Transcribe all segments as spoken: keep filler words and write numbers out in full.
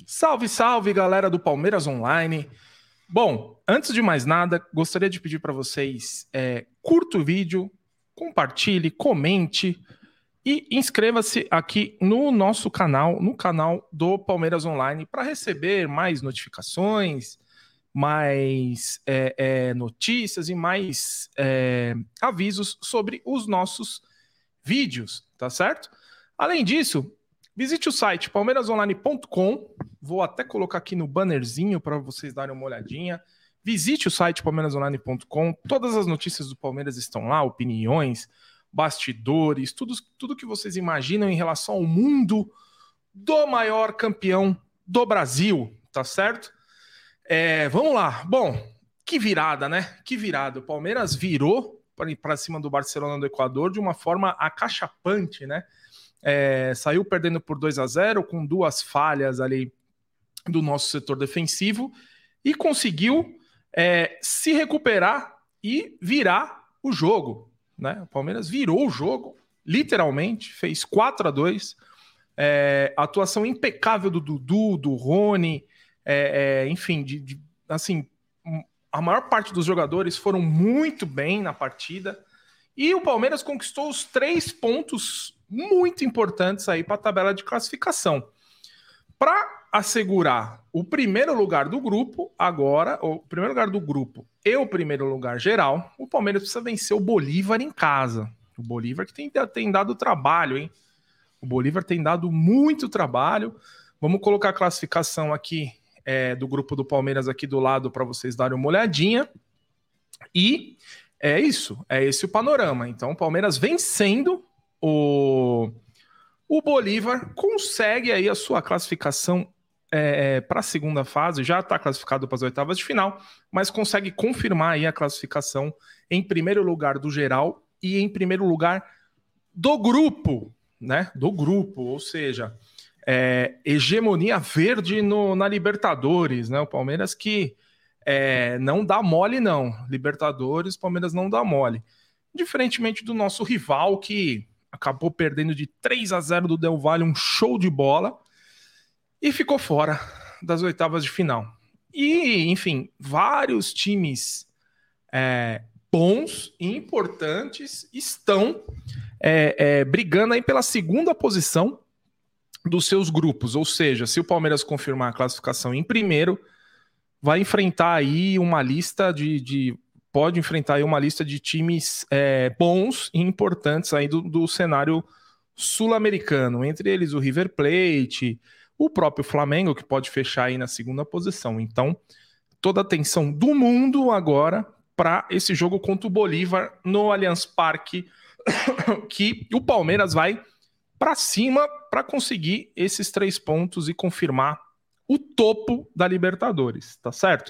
Salve, salve, galera do Palmeiras Online. Bom, antes de mais nada, gostaria de pedir para vocês, é, curta o vídeo, compartilhe, comente e inscreva-se aqui no nosso canal, no canal do Palmeiras Online, para receber mais notificações, mais é, é, notícias e mais é, avisos sobre os nossos vídeos, tá certo? Além disso, visite o site palmeiras online ponto com, vou até colocar aqui no bannerzinho para vocês darem uma olhadinha. Visite o site palmeiras online ponto com, todas as notícias do Palmeiras estão lá, opiniões, bastidores, tudo, tudo que vocês imaginam em relação ao mundo do maior campeão do Brasil, tá certo? É, vamos lá. Bom, que virada, né? Que virada. O Palmeiras virou para cima do Barcelona do Equador de uma forma acachapante, né? É, saiu perdendo por dois a zero, com duas falhas ali do nosso setor defensivo, e conseguiu é, se recuperar e virar o jogo, né? O Palmeiras virou o jogo, literalmente, fez quatro a dois, é, atuação impecável do Dudu, do Rony, é, é, enfim, de, de, assim, a maior parte dos jogadores foram muito bem na partida, e o Palmeiras conquistou os três pontos muito importantes aí para a tabela de classificação. Para assegurar o primeiro lugar do grupo, agora, o primeiro lugar do grupo e o primeiro lugar geral, o Palmeiras precisa vencer o Bolívar em casa. O Bolívar que tem, tem dado trabalho, hein? O Bolívar tem dado muito trabalho. Vamos colocar a classificação aqui é, do grupo do Palmeiras aqui do lado para vocês darem uma olhadinha. E é isso, é esse o panorama. Então o Palmeiras vencendo o, o Bolívar, consegue aí a sua classificação é, para a segunda fase, já está classificado para as oitavas de final, mas consegue confirmar aí a classificação em primeiro lugar do geral e em primeiro lugar do grupo, né? Do grupo, ou seja, é, hegemonia verde no, na Libertadores, né? O Palmeiras que é, não dá mole, não. Libertadores, o Palmeiras não dá mole. Diferentemente do nosso rival, que acabou perdendo de três a zero do Del Valle, um show de bola, e ficou fora das oitavas de final. E, enfim, vários times é, bons e importantes estão é, é, brigando aí pela segunda posição dos seus grupos. Ou seja, se o Palmeiras confirmar a classificação em primeiro, vai enfrentar aí uma lista de... de pode enfrentar aí uma lista de times é, bons e importantes aí do, do cenário sul-americano, entre eles o River Plate, o próprio Flamengo, que pode fechar aí na segunda posição. Então, toda a atenção do mundo agora para esse jogo contra o Bolívar no Allianz Parque, que o Palmeiras vai para cima para conseguir esses três pontos e confirmar o topo da Libertadores, tá certo?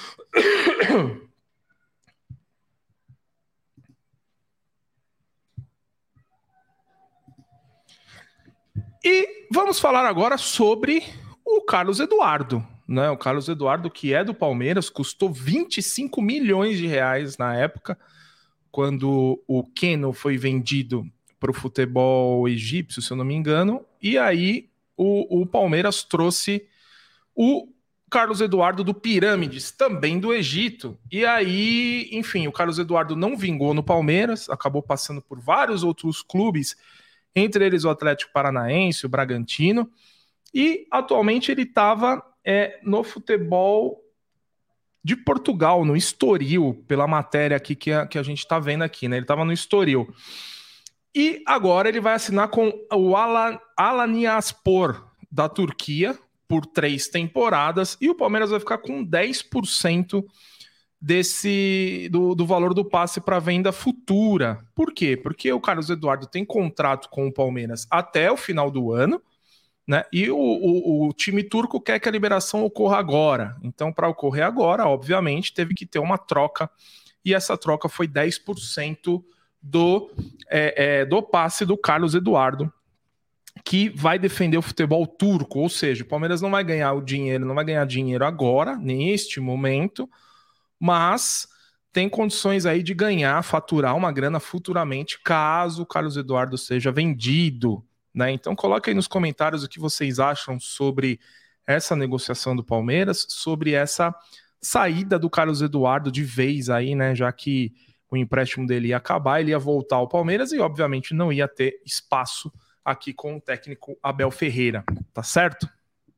E vamos falar agora sobre o Carlos Eduardo, né? O Carlos Eduardo, que é do Palmeiras, custou vinte e cinco milhões de reais na época, quando o Keno foi vendido para o futebol egípcio, se eu não me engano, e aí o, o Palmeiras trouxe o Carlos Eduardo do Pirâmides, também do Egito. E aí, enfim, o Carlos Eduardo não vingou no Palmeiras, acabou passando por vários outros clubes, entre eles o Atlético Paranaense, o Bragantino, e atualmente ele estava é, no futebol de Portugal, no Estoril, pela matéria aqui que a, que a gente está vendo aqui, né? Ele estava no Estoril. E agora ele vai assinar com o Al- Alanyaspor da Turquia por três temporadas, e o Palmeiras vai ficar com dez por cento desse do, do valor do passe para venda futura. Por quê? Porque o Carlos Eduardo tem contrato com o Palmeiras até o final do ano, né? E o, o, o time turco quer que a liberação ocorra agora. Então, para ocorrer agora, obviamente, teve que ter uma troca, e essa troca foi dez por cento do, é, é, do passe do Carlos Eduardo, que vai defender o futebol turco. Ou seja, o Palmeiras não vai ganhar o dinheiro, não vai ganhar dinheiro agora, neste momento, mas tem condições aí de ganhar, faturar uma grana futuramente, caso o Carlos Eduardo seja vendido, né? Então coloque aí nos comentários o que vocês acham sobre essa negociação do Palmeiras sobre essa saída do Carlos Eduardo de vez aí, né? Já que o empréstimo dele ia acabar, ele ia voltar ao Palmeiras e, obviamente, não ia ter espaço aqui com o técnico Abel Ferreira, tá certo?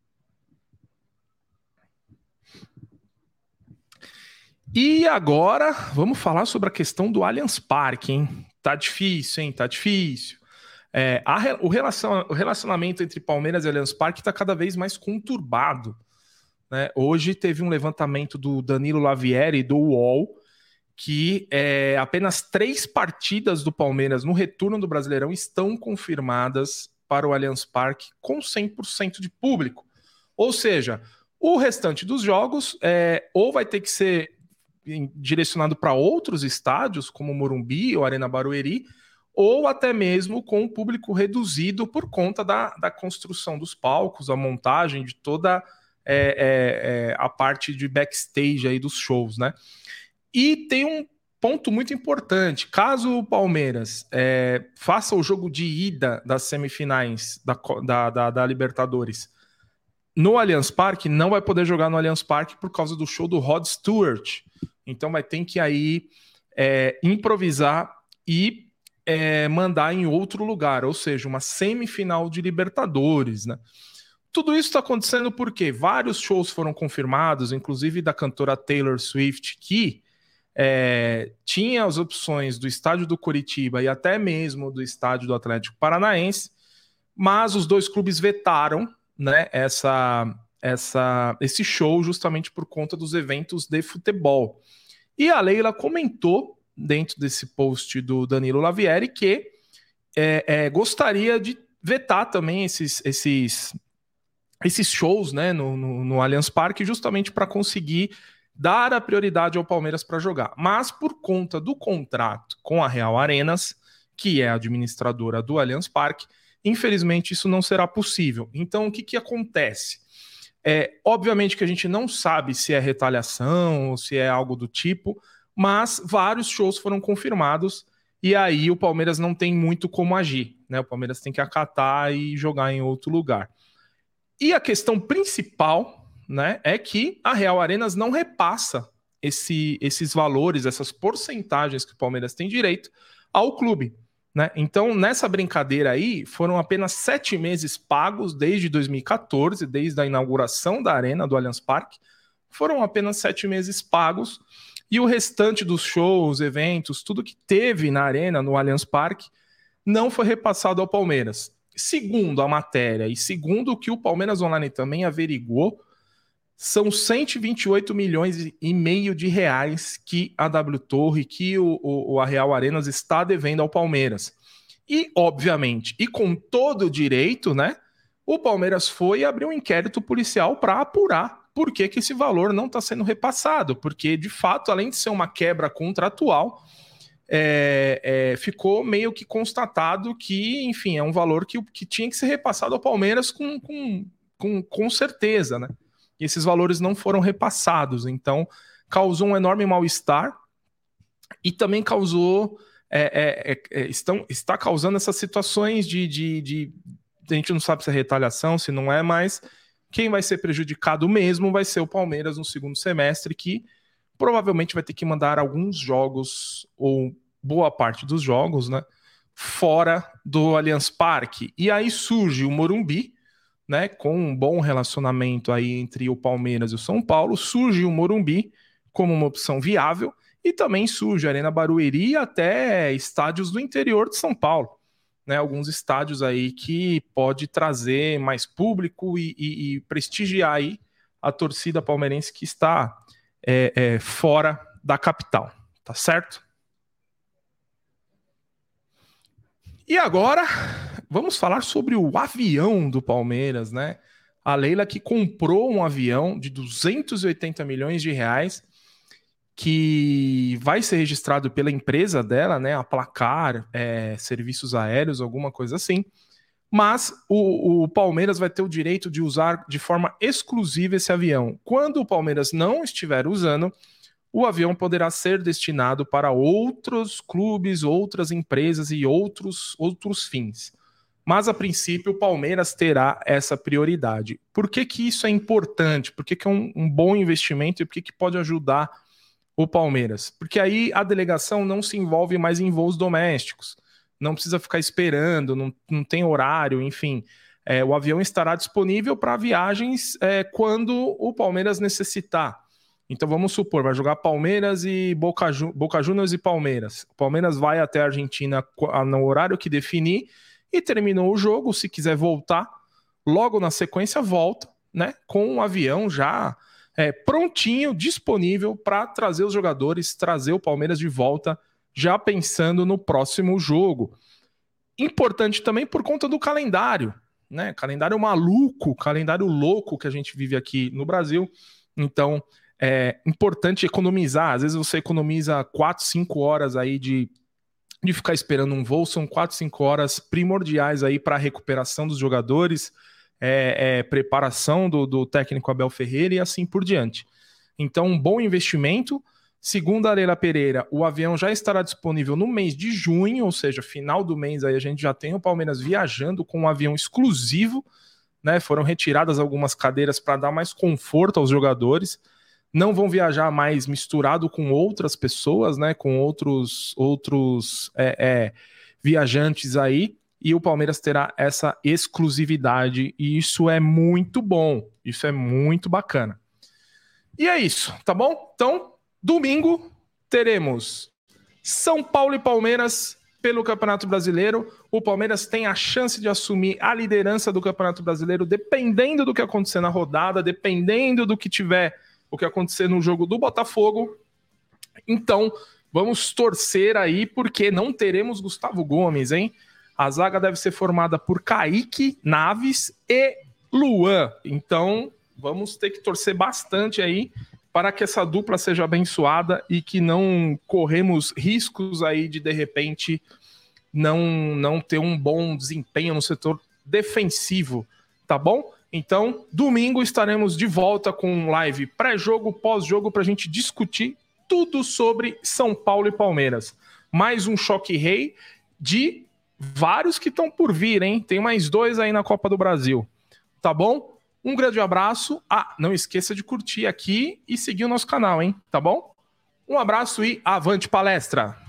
E agora, vamos falar sobre a questão do Allianz Parque, hein? Tá difícil, hein? Tá difícil. É, a, o, relacion, o relacionamento entre Palmeiras e Allianz Parque está cada vez mais conturbado, né? Hoje teve um levantamento do Danilo Lavieri, do U O L, que é, apenas três partidas do Palmeiras no retorno do Brasileirão estão confirmadas para o Allianz Parque com cem por cento de público. Ou seja, o restante dos jogos é, ou vai ter que ser direcionado para outros estádios, como Morumbi ou Arena Barueri, ou até mesmo com o público reduzido por conta da, da construção dos palcos, a montagem de toda é, é, é, a parte de backstage aí dos shows, né? E tem um ponto muito importante: caso o Palmeiras é, faça o jogo de ida das semifinais da, da, da, da Libertadores no Allianz Parque, não vai poder jogar no Allianz Parque por causa do show do Rod Stewart. Então vai ter que aí é, improvisar e é, mandar em outro lugar, ou seja, uma semifinal de Libertadores, né? Tudo isso está acontecendo porque vários shows foram confirmados, inclusive da cantora Taylor Swift, que é, tinha as opções do estádio do Coritiba e até mesmo do estádio do Atlético Paranaense, mas os dois clubes vetaram, né, essa, essa, esse show justamente por conta dos eventos de futebol. E a Leila comentou, dentro desse post do Danilo Lavieri, que é, é, gostaria de vetar também esses, esses, esses shows, né, no, no, no Allianz Parque, justamente para conseguir dar a prioridade ao Palmeiras para jogar. Mas por conta do contrato com a Real Arenas, que é a administradora do Allianz Parque, infelizmente isso não será possível. Então o que, que acontece? É, obviamente que a gente não sabe se é retaliação ou se é algo do tipo, mas vários shows foram confirmados e aí o Palmeiras não tem muito como agir, né? O Palmeiras tem que acatar e jogar em outro lugar. E a questão principal, né, é que a Real Arenas não repassa esse, esses valores, essas porcentagens que o Palmeiras tem direito ao clube, né? Então, nessa brincadeira aí, foram apenas sete meses pagos desde dois mil e catorze, desde a inauguração da Arena do Allianz Parque, foram apenas sete meses pagos, e o restante dos shows, eventos, tudo que teve na Arena, no Allianz Parque, não foi repassado ao Palmeiras. Segundo a matéria e segundo o que o Palmeiras Online também averiguou, são cento e vinte e oito milhões e meio de reais que a W Torre, que o, o, a Real Arenas está devendo ao Palmeiras. E, obviamente, e com todo o direito, né, o Palmeiras foi abrir um inquérito policial para apurar por que, que esse valor não está sendo repassado. Porque, de fato, além de ser uma quebra contratual, é, é, ficou meio que constatado que, enfim, é um valor que, que tinha que ser repassado ao Palmeiras com, com, com, com certeza, né? E esses valores não foram repassados, então causou um enorme mal-estar e também causou, é, é, é, estão, está causando essas situações de, de, de, a gente não sabe se é retaliação, se não é, mas quem vai ser prejudicado mesmo vai ser o Palmeiras no segundo semestre, que provavelmente vai ter que mandar alguns jogos, ou boa parte dos jogos, né, fora do Allianz Parque. E aí surge o Morumbi, né, com um bom relacionamento aí entre o Palmeiras e o São Paulo, surge o Morumbi como uma opção viável e também surge a Arena Barueri até estádios do interior de São Paulo, né, alguns estádios aí que pode trazer mais público e, e, e prestigiar aí a torcida palmeirense que está é, é, fora da capital, tá certo? E agora, vamos falar sobre o avião do Palmeiras, né? A Leila que comprou um avião de duzentos e oitenta milhões de reais, que vai ser registrado pela empresa dela, né? A Placar, é, Serviços Aéreos, alguma coisa assim. Mas o, o Palmeiras vai ter o direito de usar de forma exclusiva esse avião. Quando o Palmeiras não estiver usando, o avião poderá ser destinado para outros clubes, outras empresas e outros, outros fins. mas a princípio o Palmeiras terá essa prioridade. Por que que isso é importante? Por que que é um, um bom investimento e por que que pode ajudar o Palmeiras? Porque aí a delegação não se envolve mais em voos domésticos, não precisa ficar esperando, não, não tem horário, enfim. É, o avião estará disponível para viagens é, quando o Palmeiras necessitar. Então vamos supor, vai jogar Palmeiras e Boca, Ju- Boca Juniors e Palmeiras. O Palmeiras vai até a Argentina no horário que definir e terminou o jogo. Se quiser voltar, logo na sequência volta, né, com o avião já é, prontinho, disponível para trazer os jogadores, trazer o Palmeiras de volta, já pensando no próximo jogo. Importante também por conta do calendário, né? Calendário maluco, calendário louco que a gente vive aqui no Brasil. Então é importante economizar. Às vezes você economiza quatro, cinco horas aí de, de ficar esperando um voo. São quatro, cinco horas primordiais aí para a recuperação dos jogadores, é, é, preparação do, do técnico Abel Ferreira e assim por diante. Então, um bom investimento. Segundo a Leila Pereira, o avião já estará disponível no mês de junho, ou seja, final do mês aí a gente já tem o Palmeiras viajando com um avião exclusivo, né? Foram retiradas algumas cadeiras para dar mais conforto aos jogadores. Não vão viajar mais misturado com outras pessoas, né? Com outros, outros é, é, viajantes aí. E o Palmeiras terá essa exclusividade. E isso é muito bom. Isso é muito bacana. E é isso, tá bom? Então, domingo teremos São Paulo e Palmeiras pelo Campeonato Brasileiro. O Palmeiras tem a chance de assumir a liderança do Campeonato Brasileiro, dependendo do que acontecer na rodada, dependendo do que tiver o que acontecer no jogo do Botafogo. Então, vamos torcer aí, porque não teremos Gustavo Gomes, hein? A zaga deve ser formada por Kaique, Naves e Luan. Então, vamos ter que torcer bastante aí para que essa dupla seja abençoada e que não corremos riscos aí de, de repente, não, não ter um bom desempenho no setor defensivo, tá bom? Então, domingo estaremos de volta com um live pré-jogo, pós-jogo, para a gente discutir tudo sobre São Paulo e Palmeiras. Mais um choque rei de vários que estão por vir, hein? Tem mais dois aí na Copa do Brasil, tá bom? Um grande abraço. Ah, não esqueça de curtir aqui e seguir o nosso canal, hein? Tá bom? Um abraço e avante palestra!